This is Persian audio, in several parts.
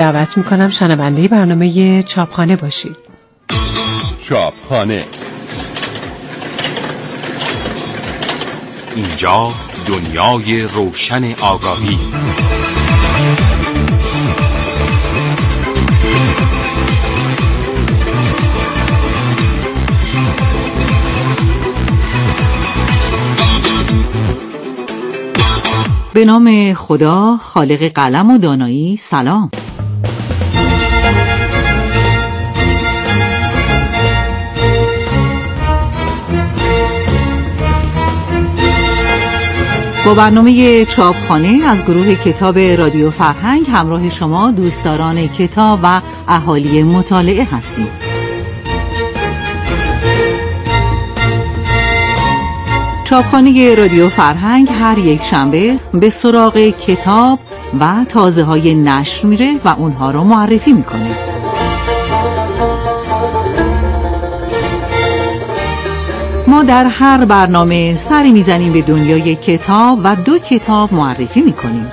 دعوت میکنم شنونده برنامه چاپخانه باشید. چاپخانه، اینجا دنیای روشن آگاهی. به نام خدا خالق قلم و دانایی. سلام. با برنامه چاپخانه از گروه کتاب رادیو فرهنگ همراه شما دوستداران کتاب و اهالی مطالعه هستیم. چاپخانه رادیو فرهنگ هر یک شنبه به سراغ کتاب و تازه‌های نشر میره و اونها رو معرفی میکنه. ما در هر برنامه سری میزنیم به دنیای کتاب و 2 کتاب معرفی میکنیم.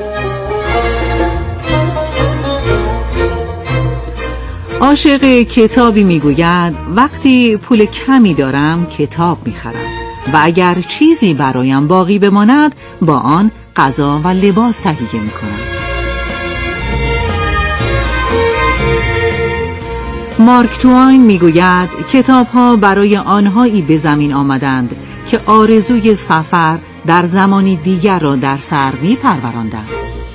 عاشق کتابی میگوید وقتی پول کمی دارم کتاب میخرم و اگر چیزی برایم باقی بماند با آن غذا و لباس تهیه میکنم. مارک توین میگوید کتاب‌ها برای آنهایی به زمین آمدند که آرزوی سفر در زمانی دیگر را در سر می‌پروراندند.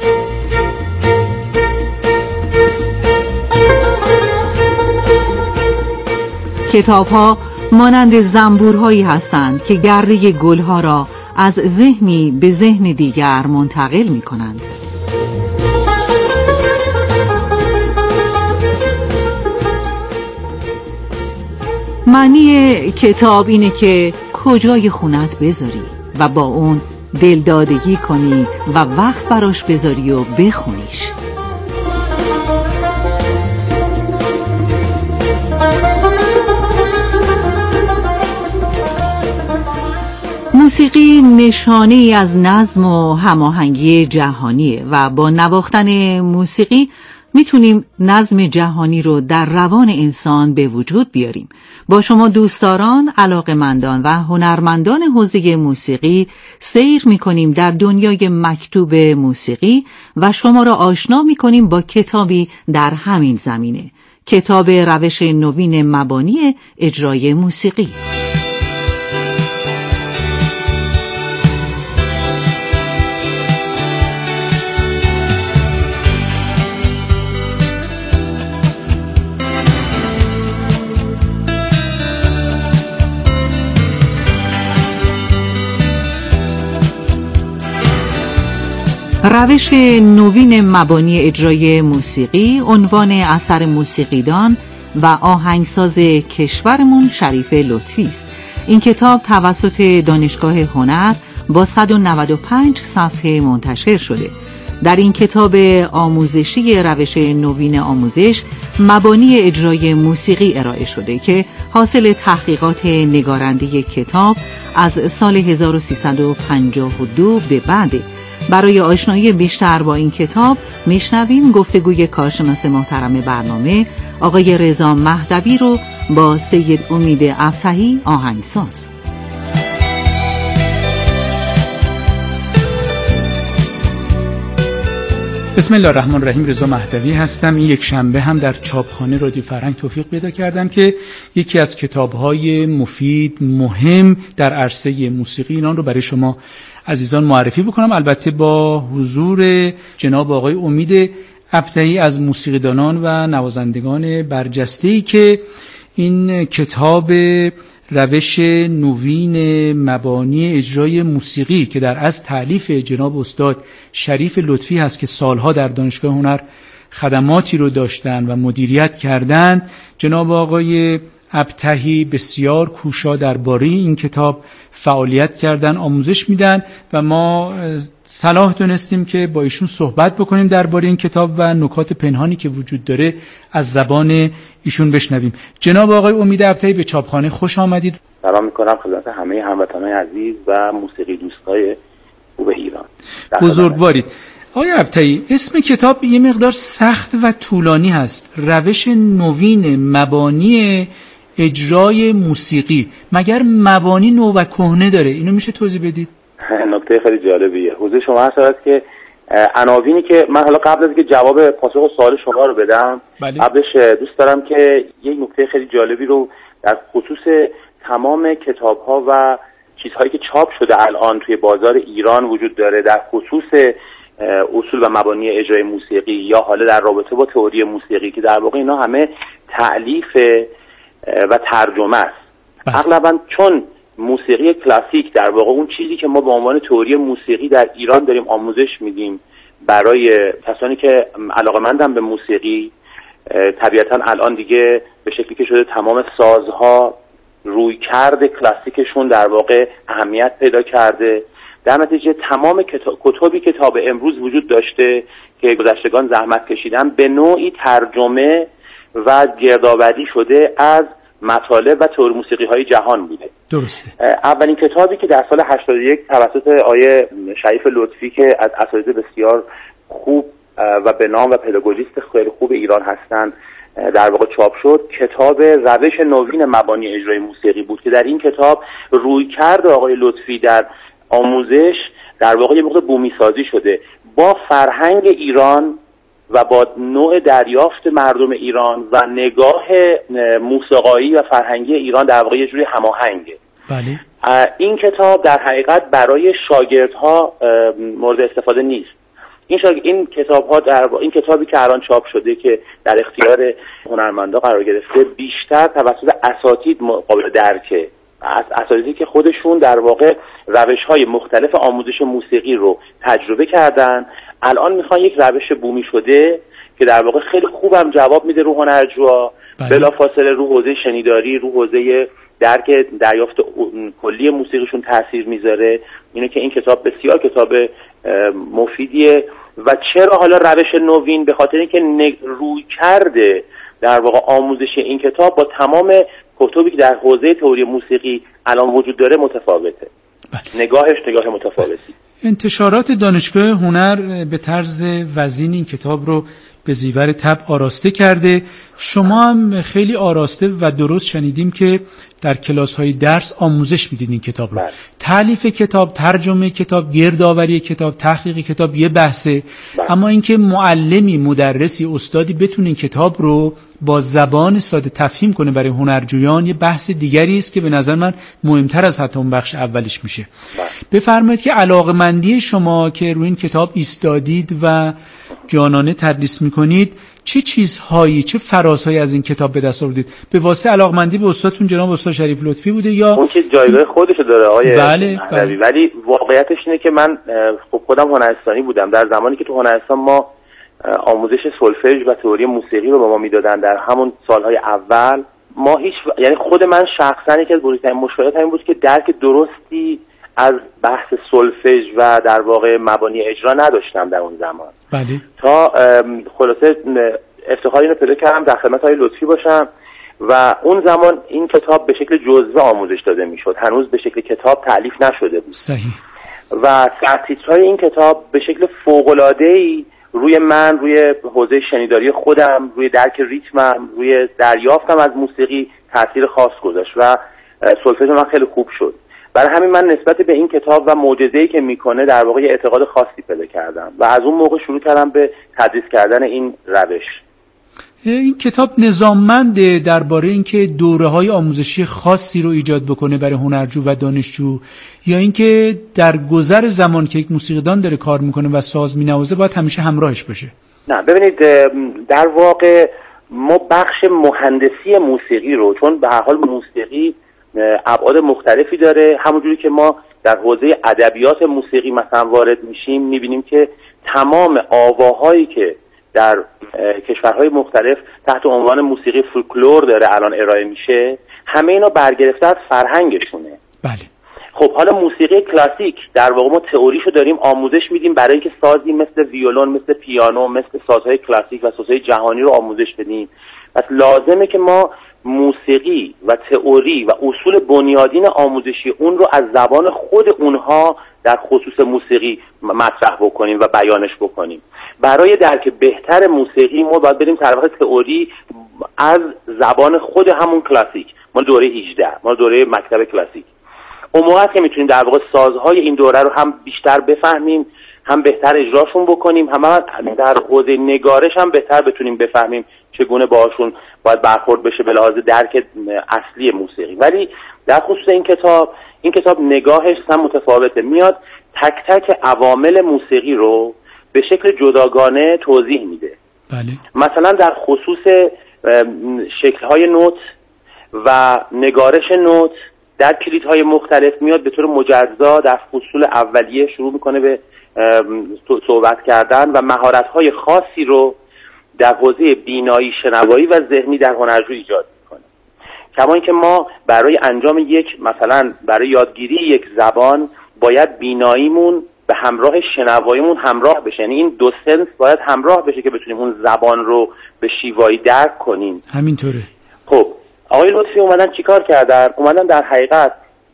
کتاب‌ها مانند زنبورهایی هستند که گرده گلها را از ذهنی به ذهن دیگر منتقل می‌کنند. معنی کتاب اینه که کجای خونت بذاری و با اون دلدادگی کنی و وقت براش بذاری و بخونیش. موسیقی نشانه‌ای از نظم و هماهنگی جهانیه و با نواختن موسیقی میتونیم نظم جهانی رو در روان انسان به وجود بیاریم. با شما دوستداران، علاقه‌مندان و هنرمندان حوزه موسیقی سیر میکنیم در دنیای مکتوب موسیقی و شما را آشنا میکنیم با کتابی در همین زمینه، کتاب روش نوین مبانی اجرای موسیقی. روش نوین مبانی اجرای موسیقی عنوان اثر موسیقیدان و آهنگساز کشورمون شریف لطفی است. این کتاب توسط دانشگاه هنر با 195 صفحه منتشر شده. در این کتاب آموزشی روش نوین آموزش مبانی اجرای موسیقی ارائه شده که حاصل تحقیقات نگارنده کتاب از سال 1352 به بعده. برای آشنایی بیشتر با این کتاب میشنویم گفتگوی کارشناس محترم برنامه آقای رضا مهدوی رو با سید امید ابطحی آهنگساز. بسم الله الرحمن الرحیم. رضا مهدوی هستم. این یک شنبه هم در چاپخانه رادیو فرهنگ توفیق پیدا کردم که یکی از کتاب‌های مفید مهم در عرصه موسیقی اینان رو برای شما عزیزان معرفی بکنم، البته با حضور جناب آقای امید ابطحی از موسیقیدانان و نوازندگان برجسته‌ای که این کتاب روش نوین مبانی اجرای موسیقی که در از تألیف جناب استاد شریف لطفی هست که سالها در دانشگاه هنر خدماتی رو داشتن و مدیریت کردند، جناب آقای ابطحی بسیار کوشا درباره این کتاب فعالیت کردن، آموزش میدن و ما صلاح دونستیم که با ایشون صحبت بکنیم درباره این کتاب و نکات پنهانی که وجود داره از زبان ایشون بشنویم. جناب آقای امید ابطحی به چاپخانه خوش آمدید. سلام میکنم خدمت همه هموطنان عزیز و موسیقی دوستای خوب ایران. بزرگوارید. آقای ابطحی، اسم کتاب یه مقدار سخت و طولانی هست، روش نوین مبانی اجرای موسیقی. مگر مبانی نو و کهنه داره؟ اینو میشه توضیح بدید؟ نکته خیلی جالبیه. حضور شما هست که عناوینی که من حالا قبل از اینکه جواب پاسخ سوال شما رو بدم، قبلش دوست دارم که یک نکته خیلی جالبی رو در خصوص تمام کتاب‌ها و چیزهایی که چاپ شده الان توی بازار ایران وجود داره در خصوص اصول و مبانی اجرای موسیقی یا حالا در رابطه با تئوری موسیقی، که در واقع اینا همه تألیف و ترجمه است. اغلبا چون موسیقی کلاسیک در واقع اون چیزی که ما به عنوان تئوری موسیقی در ایران داریم آموزش میدیم برای کسانی که علاقه‌مندن به موسیقی، طبیعتا الان دیگه به شکلی که شده تمام سازها رویکرد کلاسیکشون در واقع اهمیت پیدا کرده. در نتیجه تمام کتابی که تا به امروز وجود داشته که گذشتگان زحمت کشیدن به نوعی ترجمه و گردآوری شده از مطالب و تئوری موسیقی های جهان بوده. درسته. اولین کتابی که در سال 81 توسط آیه شریف لطفی که از اساتید بسیار خوب و به نام و پداگوژیست خیلی خوب ایران هستند در واقع چاپ شد، کتاب روش نوین مبانی اجرای موسیقی بود که در این کتاب رویکرد آقای لطفی در آموزش در واقع یه مقدار بومی سازی شده با فرهنگ ایران و با نوع دریافت مردم ایران و نگاه موسیقایی و فرهنگی ایران در واقع یه جوری هماهنگه. بله. این کتاب در حقیقت برای شاگردها مورد استفاده نیست. این کتاب‌ها این کتابی که الان چاپ شده که در اختیار هنرمندا قرار گرفته بیشتر توسط اساتید قابل درکه، اساتیدی که خودشون در واقع روش‌های مختلف آموزش موسیقی رو تجربه کردن، الان میخوان یک روش بومی شده که در واقع خیلی خوبم جواب میده رو هنرجوها، بلافاصله رو حوزه شنیداری، رو حوزه درک دریافت کلی موسیقیشون تاثیر میذاره. اینه که این کتاب بسیار کتاب مفیدیه. و چرا حالا روش نوین؟ به خاطر اینکه روی کرده در واقع آموزش این کتاب با تمام کتبی که در حوزه تئوری موسیقی الان وجود داره متفاوته. نگاهش نگاه متفاوتی. انتشارات دانشگاه هنر به طرز وزین این کتاب رو به زیور طبع آراسته کرده. شما هم خیلی آراسته و درست شنیدیم که در کلاس‌های درس آموزش میدین این کتاب رو. تالیف کتاب، ترجمه کتاب، گردآوری کتاب، تحقیق کتاب یه بحثه. اما اینکه معلمی، مدرسی، استادی بتونه این کتاب رو با زبان ساده تفهیم کنه برای هنرجویان یه بحث دیگری است که به نظر من مهمتر از حتی اون بخش اولش میشه. بفرمایید که علاقه‌مندی شما که روی این کتاب ایستادید و جانانه تدریس میکنید چه چیزهایی، چه فرازهایی از این کتاب به دست آوردید؟ به واسطه علاقمندی به استادتون جناب استاد شریف لطفی بوده یا اون که جایگاه خودشو داره آقای بله. ولی واقعیتش اینه که من خودم هنرستانی بودم. در زمانی که تو هنرستان ما آموزش سولفژ و تئوری موسیقی رو به ما میدادن در همون سالهای اول، ما یعنی خود من شخصا یکی از بزرگترین مشکلات همین بود که درک درستی از بحث سولفژ و در واقع مبانی اجرا نداشتم در اون زمان. بله. تا خلاصه افتخار اینو پیدا کردم در خدمت های لطفی باشم و اون زمان این کتاب به شکل جزوه آموزش داده میشد، هنوز به شکل کتاب تألیف نشده بود. صحیح. و سرتیترهای این کتاب به شکل فوق‌العاده‌ای روی من، روی حوزه شنیداری خودم، روی درک ریتمم، روی دریافتم از موسیقی تاثیر خاص گذاشت و سولفژ من خیلی خوب شد. برای همین من نسبت به این کتاب و معجزه‌ای که میکنه در واقع اعتقاد خاصی پیدا کردم و از اون موقع شروع کردم به تدریس کردن این روش. این کتاب نظاممند درباره اینکه دوره‌های آموزشی خاصی رو ایجاد بکنه برای هنرجو و دانشجو، یا اینکه در گذر زمان که یک موسیقیدان داره کار میکنه و ساز مینوازه باید همیشه همراهش باشه؟ نه، ببینید در واقع ما بخش مهندسی موسیقی رو، چون به هر حال موسیقی ابعاد مختلفی داره، همونجوری که ما در حوزه ادبیات موسیقی مثلا وارد میشیم میبینیم که تمام آواهایی که در کشورهای مختلف تحت عنوان موسیقی فولکلور داره الان ارائه میشه، همه اینا برگرفته از فرهنگشونه. بله. خب حالا موسیقی کلاسیک در واقع ما تئوریشو داریم آموزش میدیم برای اینکه سازی مثل ویولون، مثل پیانو، مثل سازهای کلاسیک و سازهای جهانی رو آموزش بدیم. پس لازمه که ما موسیقی و تئوری و اصول بنیادین آموزشی اون رو از زبان خود اونها در خصوص موسیقی مطرح بکنیم و بیانش بکنیم. برای درک بهتر موسیقی ما باید بریم طرف تئوری از زبان خود همون کلاسیک، ما دوره 18، ما دوره مکتب کلاسیک. اون موقع که میتونیم در واقع سازهای این دوره رو هم بیشتر بفهمیم، هم بهتر اجراشون بکنیم، هم در حوزه نگارش هم بهتر بتونیم بفهمیم چگونه باهاشون باید برخورد بشه به لحاظ درک اصلی موسیقی. ولی در خصوص این کتاب نگاهش هم متفاوته، میاد تک تک عوامل موسیقی رو به شکل جداگانه توضیح میده. بله. مثلا در خصوص شکل‌های نوت و نگارش نوت در کلیدهای مختلف میاد به طور مجزا در فصول اولیه شروع میکنه به صحبت کردن و مهارت‌های خاصی رو در حوزه بینایی، شنوایی و ذهنی در هنرجو ایجاد میکنه. کما اینکه ما برای انجام مثلا برای یادگیری یک زبان باید بیناییمون به همراه شنواییمون همراه بشه، یعنی این دو سنس باید همراه بشه که بتونیم اون زبان رو به شیوایی درک کنیم. همینطوره. خب آقای لطفی اومدن چیکار کردن؟ اومدن در حقیقت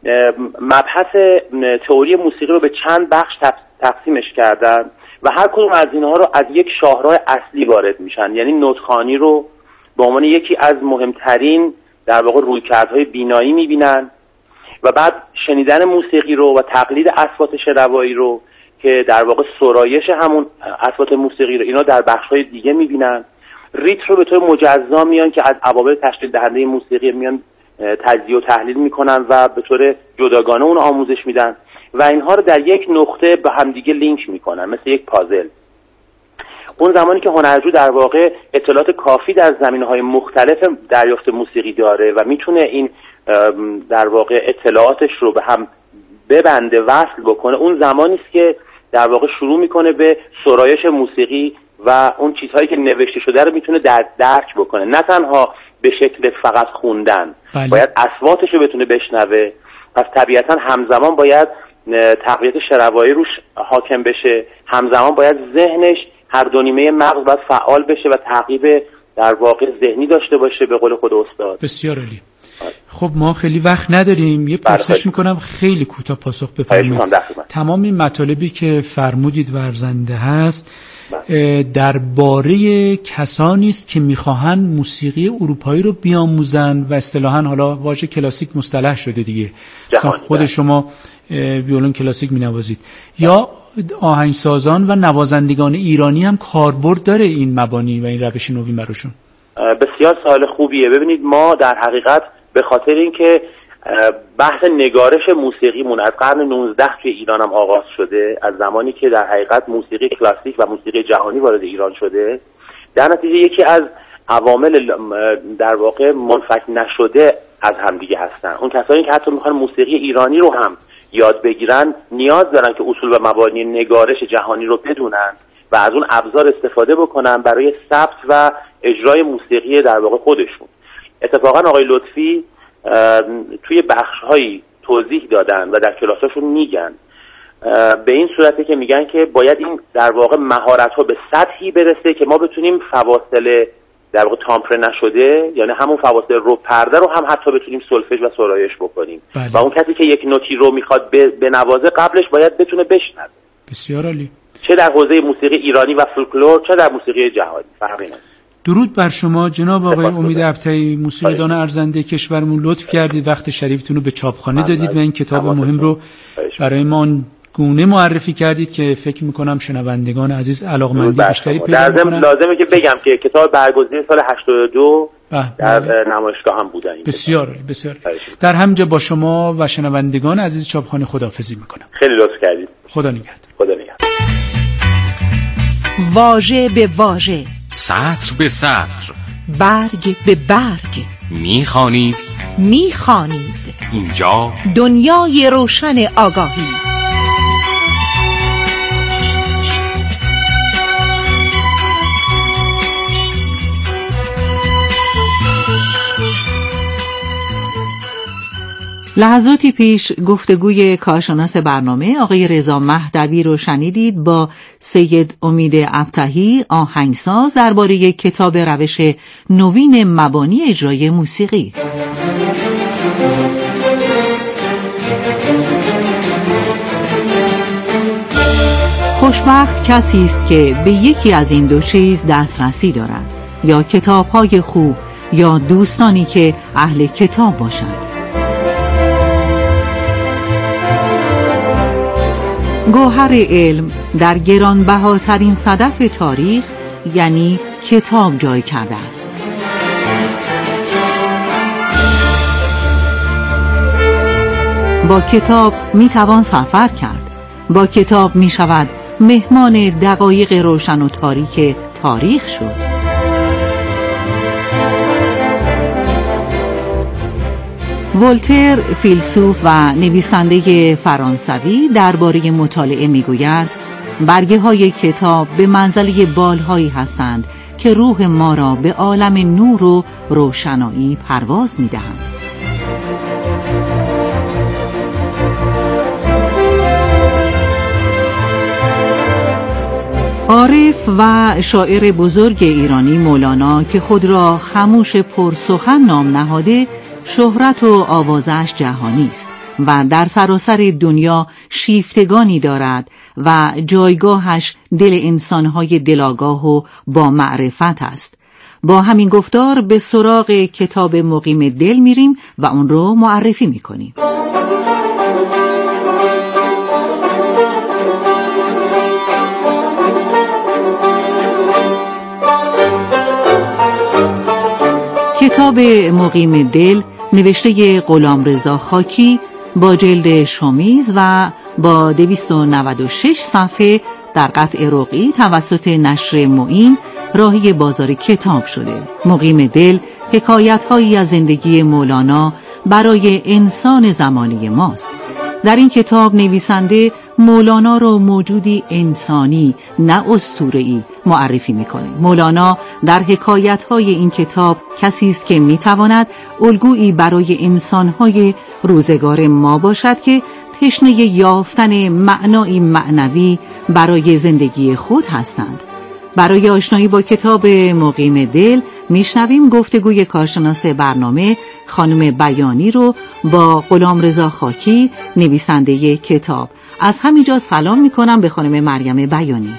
مبحث تئوری موسیقی رو به چند بخش تقسیمش کردن و هر کدوم از اینها رو از یک شاهراه اصلی وارد میشن. یعنی نوت‌خوانی رو به عنوان یکی از مهمترین در واقع رویکردهای بینایی میبینن و بعد شنیدن موسیقی رو و تقلید اصوات شنوایی رو که در واقع سرایش همون اصوات موسیقی رو اینا در بخش‌های دیگه میبینن. ریتم رو به طور مجزا میان که از عوامل تشکیل دهنده موسیقی میان تجزیه و تحلیل میکنن و به طور جداگانه اون آموزش میدن و اینها رو در یک نقطه به همدیگه لینک میکنن مثل یک پازل. اون زمانی که هنرجو در واقع اطلاعات کافی در زمینه‌های مختلف دریافت موسیقی داره و میتونه این در واقع اطلاعاتش رو به هم ببنده، وصل بکنه، اون زمانی است که در واقع شروع میکنه به سرایش موسیقی و اون چیزهایی که نوشته شده رو میتونه درک بکنه، نه تنها به شکل فقط خوندن. بله. باید اصواتش رو بتونه بشنوه، پس طبیعتا همزمان باید تقویت شنوایی روش حاکم بشه، همزمان باید ذهنش هر دو نیمه مغز باید فعال بشه و تعقیب در واقع ذهنی داشته باشه به قول خود استاد. بسیار عالی. خب ما خیلی وقت نداریم، یه پرسش میکنم خیلی کوتاه پاسخ بفرمایید. تمام این مطالبی که فرمودید ورزنده هست درباره کسانی است که میخواهن موسیقی اروپایی رو بیاموزن و اصطلاحاً حالا واژه کلاسیک مصطلح شده دیگه، مثلا خود شما ویولن کلاسیک مینوازید، یا آهنگسازان و نوازندگان ایرانی هم کاربرد داره این مبانی و این روش نوین براشون؟ بسیار سوال خوبیه. ببینید ما در حقیقت به خاطر اینکه بحث نگارش موسیقیمون از قرن 19 توی ایران هم آغاز شده، از زمانی که در حقیقت موسیقی کلاسیک و موسیقی جهانی وارد ایران شده، در نتیجه یکی از عوامل در واقع منفک نشده از همدیگه هستن. اون کسانی که حتی میخوان موسیقی ایرانی رو هم یاد بگیرن نیاز دارن که اصول و مبانی نگارش جهانی رو بدونن و از اون ابزار استفاده بکنن برای ثبت و اجرای موسیقی در واقع خودشون. اتفاقا آقای لطفی توی بخش‌هایی توضیح دادن و در کلاساشون میگن به این صورته که میگن که باید این در واقع مهارت‌ها به سطحی برسه که ما بتونیم فواصل در واقع تامپر نشده، یعنی همون فواصل رو پرده رو هم حتی بتونیم سولفژ و سرایش بکنیم. بله. و اون کسی که یک نوتی رو میخواد به نوازه قبلش باید بتونه بشنوه. بسیار عالی. چه در حوزه موسیقی ایرانی و فولکلور چه در موسیقی جهانی. فرقی نداره. درود بر شما جناب آقای امید ابطحی، موسیقیدان ارزنده کشورمون، لطف کردید وقت شریفتون رو به چاپخانه دادید و این کتاب مهم رو برای ما گونه معرفی کردید که فکر میکنم شنوندگان عزیز علاقمندی بیشتری پیدا میکنن. لازمه که بگم که کتاب برگزیده سال 82 در نمایشگاه هم بودن. بسیار بسیار. در همینجا با شما و شنوندگان عزیز چاپخانه خداحافظی میکنم. خیلی لطف کردید. خدا نگهدار. خدا نگهدار. واژه به واژه، سطر به سطر، برگ به برگ میخوانید اینجا دنیای روشن آگاهی. لحظاتی پیش گفتگوی کارشناس برنامه آقای رضا مهدوی رو شنیدید با سید امید ابطحی آهنگساز درباره کتاب روش نوین مبانی اجرای موسیقی. خوشبخت کسی است که به یکی از این دو چیز دسترسی دارد، یا کتاب‌های خوب یا دوستانی که اهل کتاب باشند. گوهر علم در گرانبهاترین صدف تاریخ یعنی کتاب جای کرده است. با کتاب می توان سفر کرد. با کتاب می شود مهمان دقایق روشن و تاریک تاریخ شد. ولتر فیلسوف و نویسنده فرانسوی درباره مطالعه میگوید برگه های کتاب به منزله بالهایی هستند که روح ما را به عالم نور و روشنایی پرواز میدهند. عارف و شاعر بزرگ ایرانی مولانا که خود را خموش پرسخن نام نهاده، شهرت و آوازش جهانی است و در سراسر دنیا شیفتگانی دارد و جایگاهش دل انسانهای دلاگاه و با معرفت است. با همین گفتار به سراغ کتاب مقیم دل میریم و اون رو معرفی میکنیم. کتاب مقیم دل نوشته غلامرضا خاکی با جلد شامیز و با 296 صفحه در قطع رقعی توسط نشر معین راهی بازار کتاب شده. مقیم دل حکایت‌هایی از زندگی مولانا برای انسان زمانه ماست. در این کتاب نویسنده مولانا را موجودی انسانی نه اسطوره‌ای معرفی می‌کنه. مولانا در حکایت‌های این کتاب کسی است که می‌تواند الگویی برای انسان‌های روزگار ما باشد که تشنه یافتن معنایی معنوی برای زندگی خود هستند. برای آشنایی با کتاب مقیم دل میشنویم گفتگوی کارشناس برنامه خانم بیانی رو با غلامرضا خاکی نویسنده کتاب. از همینجا سلام میکنم به خانم مریم بیانی.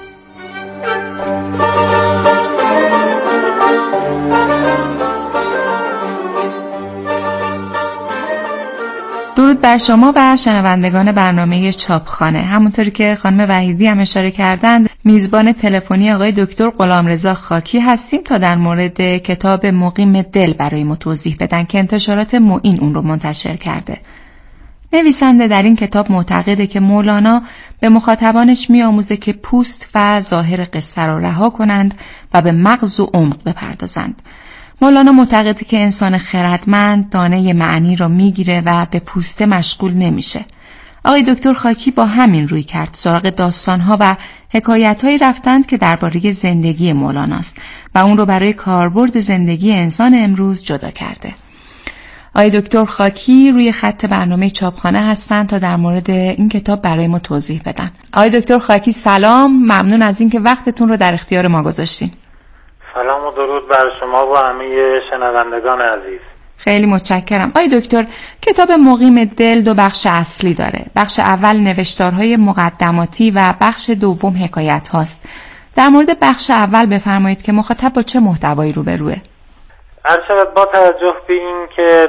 درود بر شما و شنوندگان برنامه چاپخانه. همونطوری که خانم وحیدی هم اشاره کردند، میزبان تلفنی آقای دکتر غلامرضا خاکی هستیم تا در مورد کتاب مقیم دل برای ما توضیح بدن که انتشارات معین اون رو منتشر کرده. نویسنده در این کتاب معتقده که مولانا به مخاطبانش میآموزه که پوست و ظاهر قصه را رها کنند و به مغز و عمق بپردازند. مولانا معتقده که انسان خردمند دانه معنی را میگیره و به پوسته مشغول نمیشه. آقای دکتر خاکی با همین روی کرد سراغ داستانها و حکایتهایی رفتند که درباره زندگی مولاناست و اون رو برای کاربرد زندگی انسان امروز جدا کرده. آقای دکتر خاکی روی خط برنامه چاپخانه هستند تا در مورد این کتاب برای ما توضیح بدن. آقای دکتر خاکی سلام، ممنون از اینکه وقتتون رو در اختیار ما گذاشتین. سلام و درود بر شما و همه شنوندگان عزیز. خیلی متشکرم. آقای دکتر، کتاب مقیم دل دو بخش اصلی داره. بخش اول نوشتارهای مقدماتی و بخش دوم حکایت هاست. در مورد بخش اول بفرمایید که مخاطب با چه محتوایی روبروه؟ عرض با توجه به این که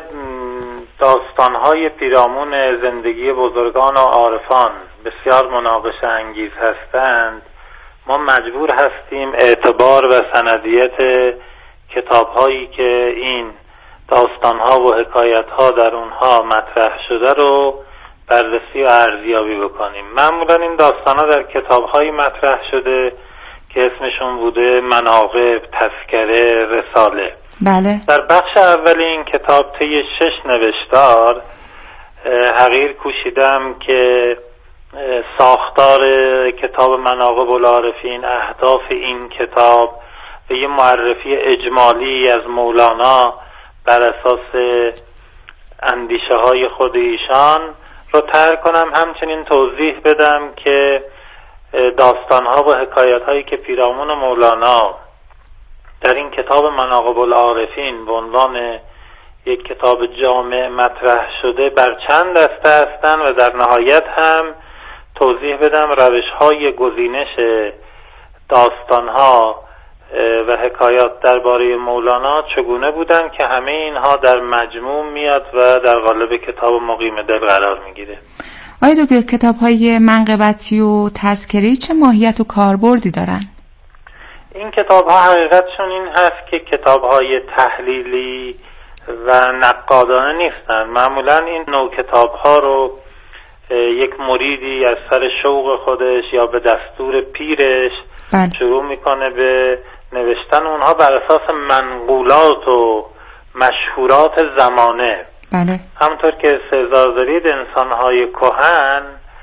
داستانهای پیرامون زندگی بزرگان و عارفان بسیار مناقشه انگیز هستند، ما مجبور هستیم اعتبار و سندیت کتاب‌هایی که این داستان‌ها و حکایت‌ها در اونها مطرح شده رو بررسی و ارزیابی بکنیم. معمولاً این داستان‌ها در کتاب‌هایی مطرح شده که اسمشون بوده مناقب، تذکره، رساله. بله. در بخش اول این کتاب طی 6 نوشتار حقیر کوشیدم که ساختار کتاب مناقب العارفین، اهداف این کتاب و یه معرفی اجمالی از مولانا بر اساس اندیشه های خود ایشان رو طرح کنم، همچنین توضیح بدم که داستان ها و حکایت هایی که پیرامون مولانا در این کتاب مناقب العارفین به عنوان یک کتاب جامع مطرح شده بر چند دسته هستند و در نهایت هم توضیح بدم روش های گزینش داستان ها و حکایات درباره مولانا چگونه بودن که همه اینها در مجموع میاد و در قالب کتاب مقیم دل قرار میگیره. آیا دکتر کتاب های منقبتی و تذکری چه ماهیت و کاربردی دارن؟ این کتاب ها حقیقتشون این هست که کتاب های تحلیلی و نقادانه نیستن. معمولا این نوع کتاب ها رو یک مریدی از سر شوق خودش یا به دستور پیرش شروع میکنه به نوشتن اونها بر اساس منقولات و مشهورات زمانه. بله. همونطور که استحضار دارید انسانهای کهن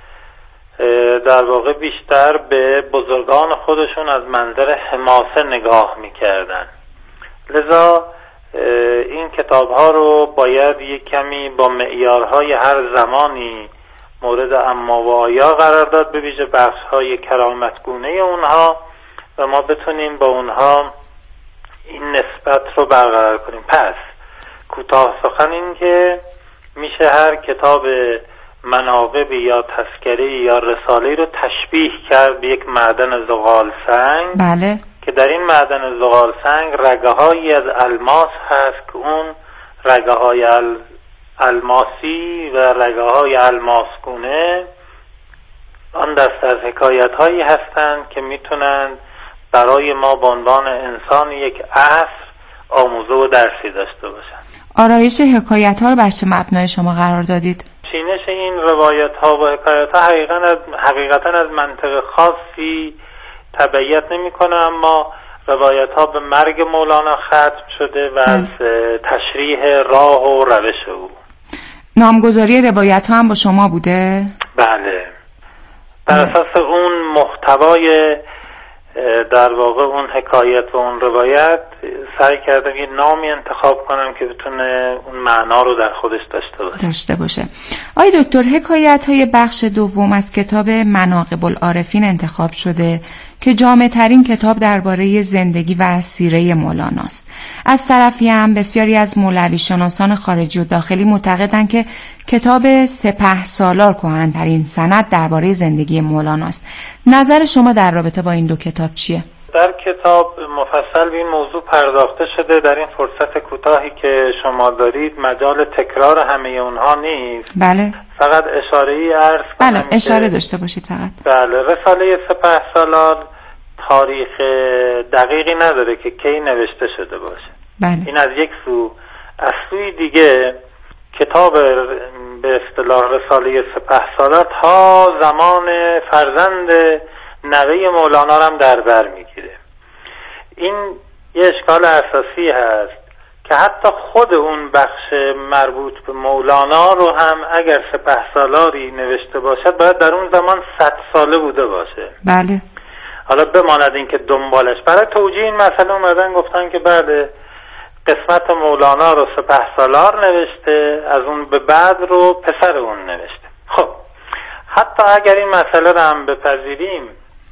در واقع بیشتر به بزرگان خودشون از منظر حماسه نگاه میکردن، لذا این کتاب ها رو باید یک کمی با معیارهای هر زمانی مورد اما و آیا قرار داد، به ویژه بخش های کرامتگونه اونها، و ما بتونیم با اونها این نسبت رو برقرار کنیم. پس کوتاه سخن این که میشه هر کتاب مناقب یا تذکره یا رساله رو تشبیه کرد به یک معدن زغال سنگ. بله. که در این معدن زغال سنگ رگه هایی از الماس هست که اون رگه های الماسی و رگه های الماسگونه آن دست از حکایت هایی هستند که میتونند برای ما به عنوان انسان یک عصر آموزه و درسی داشته باشند. آرایش حکایت ها رو بر چه مبنای شما قرار دادید؟ چینش این روایت ها و حکایت ها حقیقتا از منطق خاصی تبعیت نمی کنه، اما روایت ها به مرگ مولانا ختم شده و از تشریح راه و روش او. نامگذاری روایت ها هم با شما بوده؟ بله، بر اساس اون محتوای در واقع اون حکایت و اون روایت سعی کردم یه نامی انتخاب کنم که بتونه اون معنا رو در خودش داشته باشه. آقای دکتر، حکایت های بخش دوم از کتاب مناقب العارفین انتخاب شده که جامع ترین کتاب درباره زندگی و سیره مولاناست. از طرفی هم بسیاری از مولوی شناسان خارجی و داخلی معتقدند که کتاب سپهسالار کهن‌ترین سند درباره زندگی مولاناست. نظر شما در رابطه با این دو کتاب چیه؟ در کتاب مفصل به این موضوع پرداخته شده. در این فرصت کوتاهی که شما دارید مجال تکرار همه اونها نیست. بله. فقط اشاره‌ای عرض کنم. بله، اشاره داشته باشید فقط. بله، رساله سپهسالار تاریخ دقیقی نداره که کی نوشته شده باشه. بله. این از یک سو. از سوی دیگه کتاب به اصطلاح رساله سپهسالار تا زمان فرزند نوه مولانا هم در بر میگیره. این یه اشکال اساسی هست که حتی خود اون بخش مربوط به مولانا رو هم اگر سپهسالاری نوشته باشد باید در اون زمان 100 ساله بوده باشه. بله. حالا بماند این که دنبالش برای توجیه این مسئله اومدن گفتن که بعد قسمت مولانا رو سپهسالار نوشته، از اون به بعد رو پسر اون نوشته. خب حتی اگر این مسئله رو هم بپذیریم،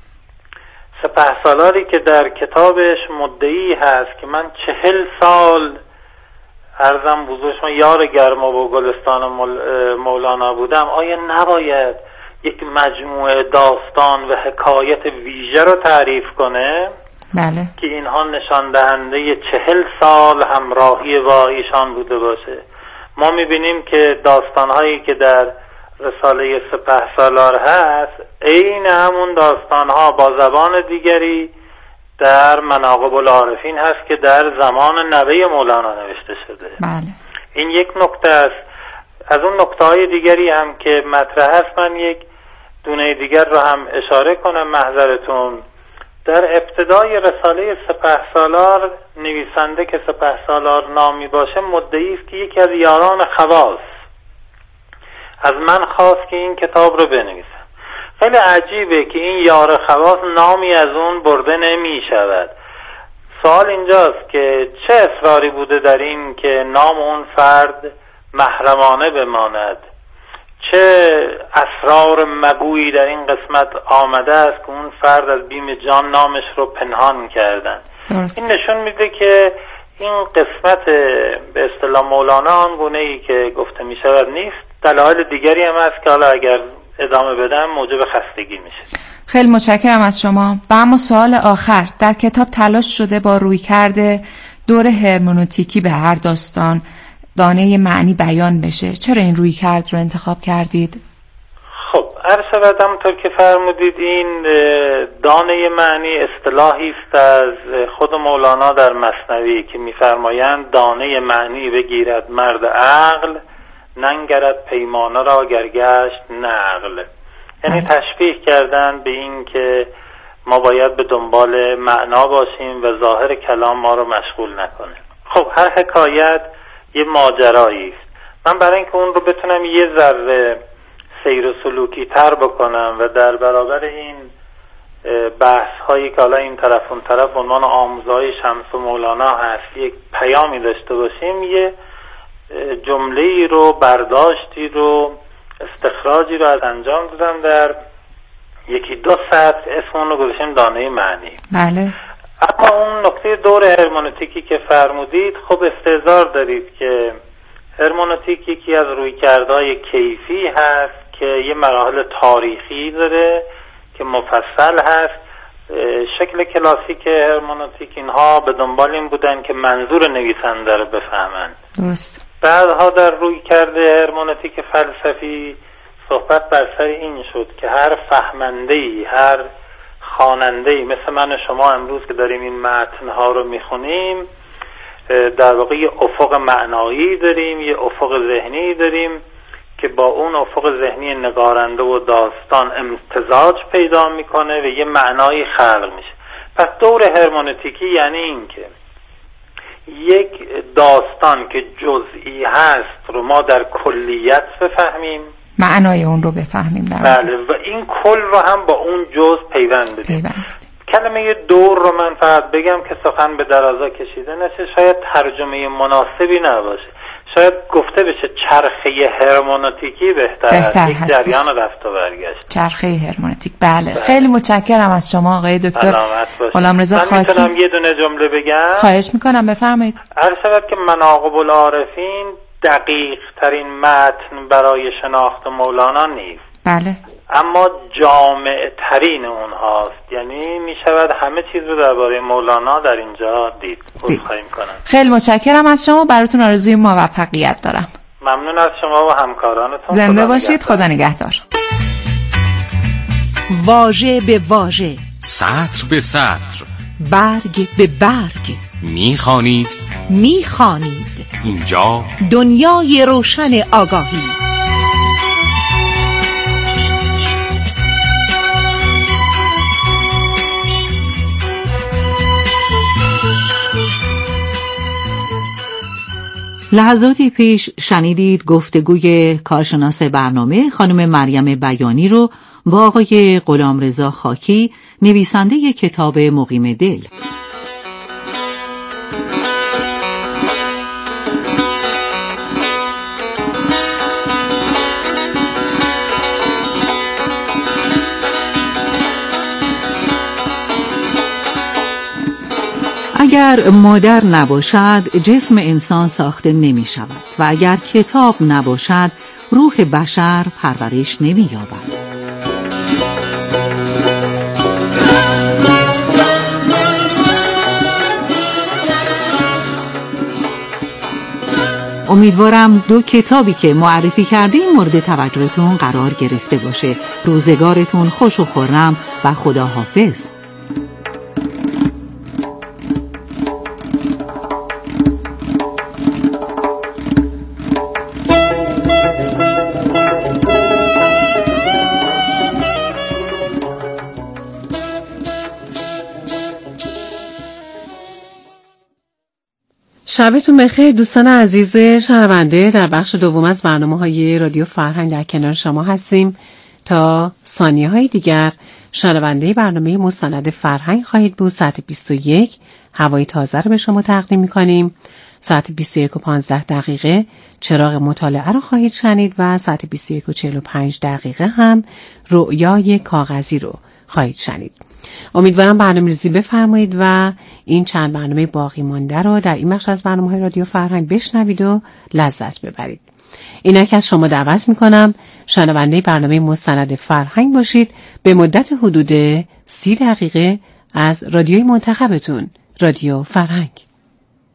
سپهسالاری که در کتابش مدعی هست که من 40 سال عرضم بزرگشون یار گرما و گلستان مولانا بودم، آیا نباید یک مجموعه داستان و حکایت ویژه رو تعریف کنه؟ بله. که اینها نشان دهنده 40 سال همراهی با ایشان بوده باشه. ما میبینیم که داستانهایی که در رساله سپهسالار هست عین همون داستانها با زبان دیگری در مناقب العارفین هست که در زمان نوه مولانا نوشته شده. بله. این یک نکته است. از اون نکته‌های دیگری هم که مطرح است من یک دونه دیگر رو هم اشاره کنم محضرتون. در ابتدای رساله سپهسالار نویسنده که سپهسالار نامی باشه مدعی است که یکی از یاران خواص از من خواست که این کتاب رو بنویسم. خیلی عجیبه که این یار خواص نامی از اون برده نمی شود. سوال اینجاست که چه اصراری بوده در این که نام اون فرد محرمانه بماند. چه اسرار مگویی در این قسمت آمده است که اون فرد از بیم جان نامش رو پنهان کردن. این نشون میده که این قسمت به اصطلاح مولانا آنگونه‌ای که گفته میشود نیست. دلایل دیگری هم هست که حالا اگر ادامه بدم موجب خستگی میشه. خیلی متشکرم از شما. و اما سوال آخر، در کتاب تلاش شده با رویکرد دور هرمنوتیکی به هر داستان دانه معنی بیان بشه. چرا این رویکرد رو انتخاب کردید؟ خب عرض شود همونطور که فرمودید این دانه معنی اصطلاحی است از خود مولانا در مثنوی که می‌فرمایند دانه معنی بگیرد مرد عقل، ننگرد پیمانه را گرگشت نقل. یعنی تشبیه کردن به این که ما باید به دنبال معنا باشیم و ظاهر کلام ما رو مشغول نکنه. خب هر حکایت یه ماجرایی است. من برای اینکه اون رو بتونم یه ذره سیر و سلوکی تر بکنم و در برابر این بحث هایی که حالا این طرف اون طرف عنوان آموزهای شمس و مولانا هست یک پیامی داشته باشیم، یه جمله‌ای رو برداشتی رو استخراجی رو از انجام دادم در یکی دو سطر، اسم اون رو گذاشتیم دانه معنی. بله. اما اون نکته دور هرمنوتیکی که فرمودید، خب استحضار دارید که هرمنوتیک یکی از رویکردهای کیفی هست که یه مراحل تاریخی داره که مفصل هست. شکل کلاسیک هرمنوتیک اینها به دنبال این بودن که منظور نویسنده رو بفهمند. درست. بعدها در رویکرد هرمنوتیک فلسفی صحبت بر سر این شد که هر فهمنده‌ای، هر خواننده‌ای مثل من و شما امروز که داریم این متن‌ها رو میخونیم، در واقع یه افق معنایی داریم، یه افق ذهنی داریم که با اون افق ذهنی نگارنده و داستان امتزاج پیدا میکنه و یه معنایی خلق میشه. پس دور هرمنوتیکی یعنی این که یک داستان که جزئی هست رو ما در کلیت بفهمیم، معنای اون رو بفهمیم در بله، و این کل رو هم با اون جز پیوند بدیم. کلمه دور رو من فقط بگم که سخن به درازا کشیده نشه، شاید ترجمه مناسبی نباشه، شاید گفته بشه چرخه هرمنوتیکی بهتر یک جریان رفت و برگشت. چرخه هرمنوتیک. بله. خیلی متشکرم از شما آقای دکتر غلامرضا خاکی. من میتونم یه دونه جمله بگم؟ خواهش میکنم بفرمایید. عرض شود که مناقب العارفین دقیق ترین متن برای شناخت مولانا نیست. بله. اما جامع ترین اونهاست، یعنی می شود همه چیز رو درباره مولانا در اینجا دید. خیلی متشکرم از شما، براتون آرزوی موفقیت دارم. ممنون از شما و همکارانتون. زنده باشید. خدا نگهدار. واژه به واژه، سطر به سطر، برگ به برگ میخوانید اینجا دنیای روشن آگاهی. لحظاتی پیش شنیدید گفتگوی کارشناس برنامه خانم مریم بیانی رو با آقای غلامرضا خاکی، نویسنده کتاب مقیم دل. اگر مادر نباشد جسم انسان ساخته نمی شود و اگر کتاب نباشد روح بشر پرورش نمی یابد. امیدوارم دو کتابی که معرفی کردیم مورد توجهتون قرار گرفته باشه. روزگارتون خوش و خرم و خداحافظ. شبتون بخیر دوستان عزیز شنونده. در بخش دوم از برنامه‌های رادیو فرهنگ در کنار شما هستیم. تا ثانیه‌های دیگر شنونده برنامه مستند فرهنگ خواهید بود. ساعت 21 هوای تازه رو به شما تقدیم می‌کنیم. ساعت 21:15 چراغ مطالعه رو خواهید شنید و ساعت 21:45 هم رؤیای کاغذی رو خواهید شنید. امیدوارم برنامه‌ریزی بفرمایید و این چند برنامه باقی مانده رو در این بخش از برنامه‌های رادیو فرهنگ بشنوید و لذت ببرید. اینک از شما دعوت میکنم شنونده برنامه مستند فرهنگ باشید به مدت حدود 30 دقیقه از رادیوی منتخبتون، رادیو فرهنگ.